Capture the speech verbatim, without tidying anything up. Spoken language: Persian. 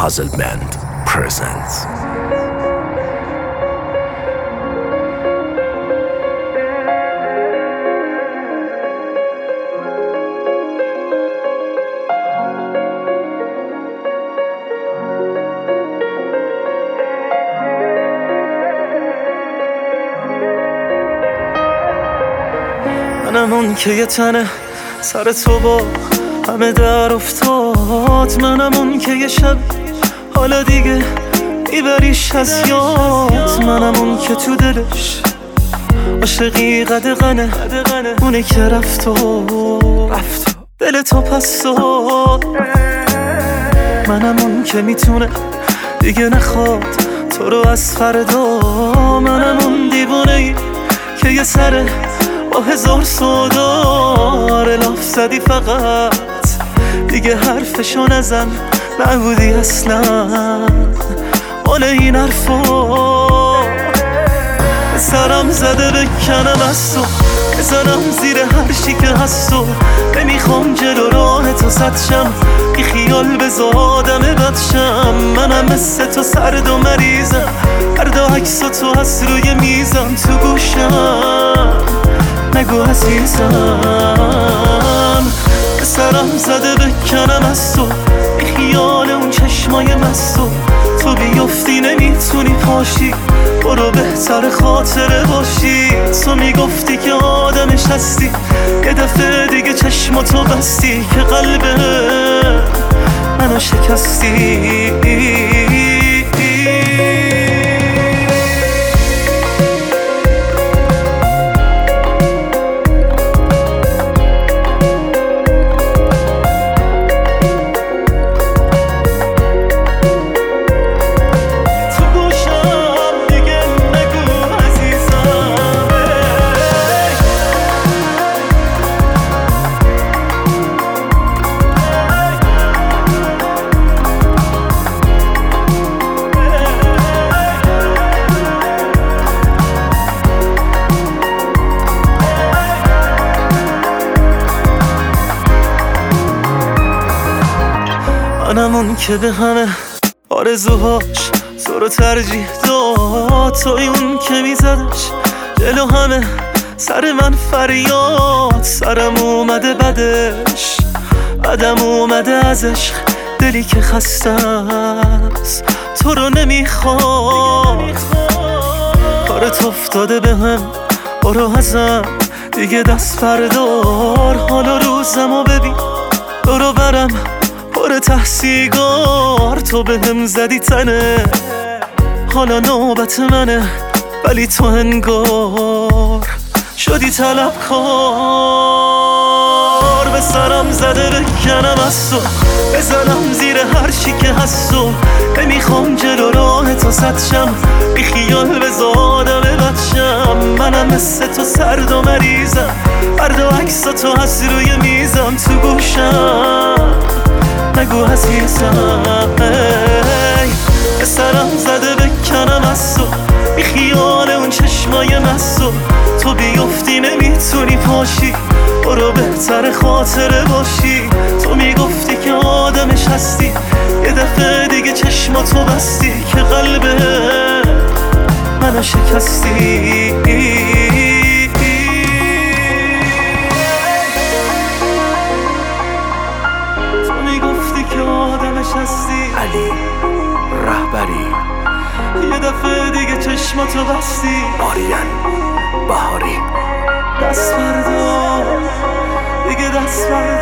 Puzzlement presents. منم اون که یه تنه سر تو با همه در افتاد. منم اون که یه شب حالا دیگه میبریش از یاد. منم اون که تو دلش عاشقی قدغنه، اونه که رفت و رفت دل تو پس داد. منم اون که میتونه دیگه نخواد تو رو از فردا. منم اون دیوونه ای که یه سره با هزار سودا لاف زدی فقط دیگه حرفشو نزن، نبودی اصلا مال این حرفا. سرم زده بکنم از تو، بزنم زیر هر چی که هست و نمیخوام جلو راه تو سد شم، بی خیال بذار آدم بد شم. منم مثل تو سرد و مریضم، هر دو عکس تو هست روی میزم تو گوشم، نگو عزیزم. سرم زده بکنم از تو، بی خیال اون چشمای مستو تو بیفتی نمیتونی پاشی، برو بهتر خاطره باشی. تو میگفتی که آدمش هستی، یه دفعه دیگه چشماتو بستی که قلبه منو شکستی. منم اون که به همه آرزوهاش تو رو ترجیح داد، توی اون که میزدش جلو همه سر من فریاد. سرم اومده بدش، بدم اومده از عشق، دلی که خسته است تو رو نمیخواد. کارت افتاده به هم، برو ازم دیگه دست بردار. حالا روزمو ببین برو برم پر تحصیلگار، تو به هم زدی تنه حالا نوبت منه، ولی تو انگار شدی طلبکار. به سرم زده بکنم از تو، بزنم زیر هر چی که هست و نمیخوام جلو راه تو سد شم، بی خیال بذار آدم بد شم. منم مثل تو سرد و مریضم، هر دو عکس تو هست روی میزم تو گوشم، نگو عزیزم. به سرم زده بکنم از تو، بی خیال اون چشمای مستو تو بیفتی نمیتونی پاشی، برو بهتر خاطره باشی. تو میگفتی که آدمش هستی، یه دفعه دیگه چشماتو بستی که قلبه منو شکستی. علی رهبری یه دفعه دیگه چشماتو بستی. آریان بهاری دست بردار دیگه، دست بردار.